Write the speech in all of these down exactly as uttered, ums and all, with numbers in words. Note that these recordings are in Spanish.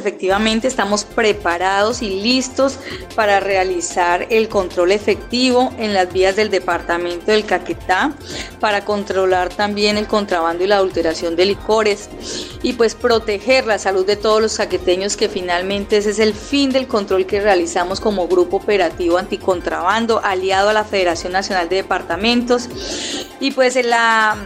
efectivamente estamos preparados y listos para realizar el control efectivo en las vías del departamento del Caquetá, para controlar también el contrabando y la adulteración de licores y pues proteger la salud de todos los caqueteños, que finalmente ese es el fin del control que realizamos como Grupo Operativo Anticontrabando, aliado a la Federación Nacional de Departamentos. Y pues en la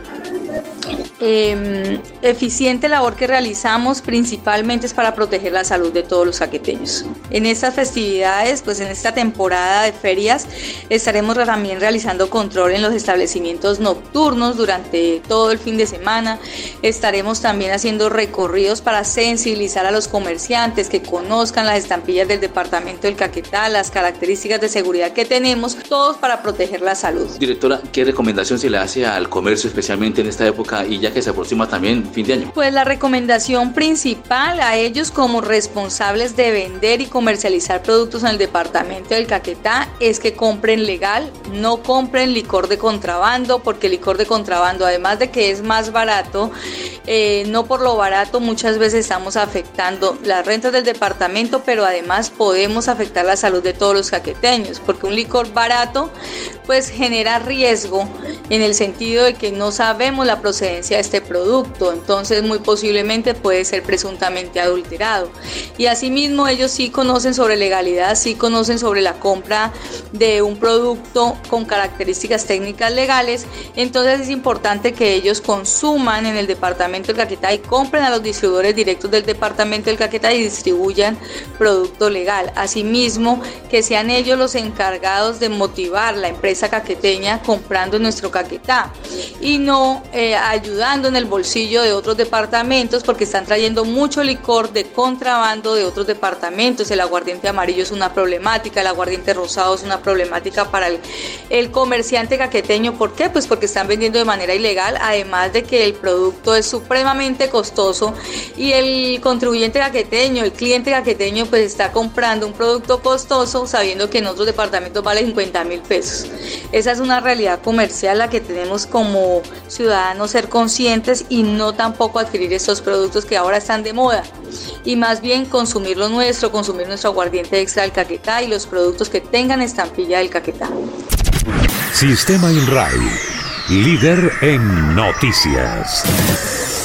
eh, eficiente labor que realizamos principalmente es para proteger la salud de todos los caqueteños. En estas festividades, pues en esta temporada de ferias, estaremos también realizando control en los establecimientos nocturnos durante todo el fin de semana. Estaremos también haciendo recorridos para sensibilizar a los comerciantes, que conozcan las estampillas del departamento del Caquetá, las características de seguridad que tenemos, todos para proteger la salud. Directora, ¿qué recomendación se le hace al comercio, especialmente en esta época y ya que se aproxima también fin de año? Pues la recomendación principal a ellos como responsables de vender y comercializar productos en el departamento del Caquetá es que compren legal, no compren licor de contrabando, porque el licor de contrabando, además de que es más barato, eh, no por lo barato muchas veces estamos afectando las rentas del departamento, pero además podemos afectar la salud de todos los caqueteños, porque un licor barato pues genera riesgo en el sentido de que no sabemos la procedencia de este producto, entonces muy posiblemente puede ser presuntamente adulterado. Y asimismo ellos sí conocen sobre legalidad, sí conocen sobre la compra de un producto con características técnicas legales, entonces es importante que ellos consuman en el departamento del Caquetá y compren a los distribuidores directos del departamento del Caquetá y distribuyan producto legal. Asimismo, que sean ellos los encargados de motivar la empresa caqueteña comprando en nuestro Caquetá y no eh, ayudando en el bolsillo de otros departamentos, porque están trayendo mucho licor de contrabando de otros departamentos. El aguardiente amarillo es una problemática, el aguardiente rosado es una problemática para el, el comerciante caqueteño. ¿Por qué? Pues porque están vendiendo de manera ilegal, además de que el producto es supremamente costoso y el contribuyente caqueteño, el cliente caqueteño pues está comprando un producto costoso sabiendo que en otros departamentos vale cincuenta mil pesos. Esa es una realidad comercial la que tenemos como ciudadanos ser conscientes y no tampoco adquirir estos productos que ahora están de moda, y más bien consumir lo nuestro, consumir nuestro aguardiente extra del Caquetá y los productos que tengan estampilla del Caquetá. Sistema INRAE, líder en noticias.